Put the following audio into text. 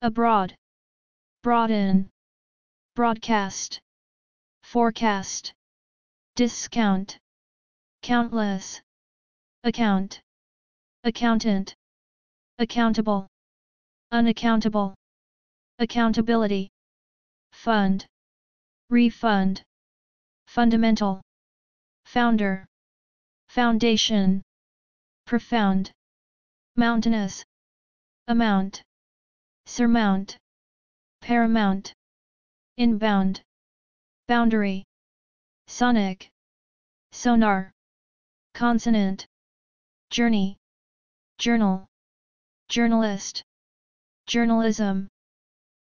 abroad, brought in, broadcast, forecast, discount, countless, account, accountant, accountable, unaccountable, accountability, fund, refund, fundamental, founder, foundation, profound, mountainous, amount, surmount, paramount, inbound, boundary, sonic, sonar, consonant, journey, journal, journalist, journalism,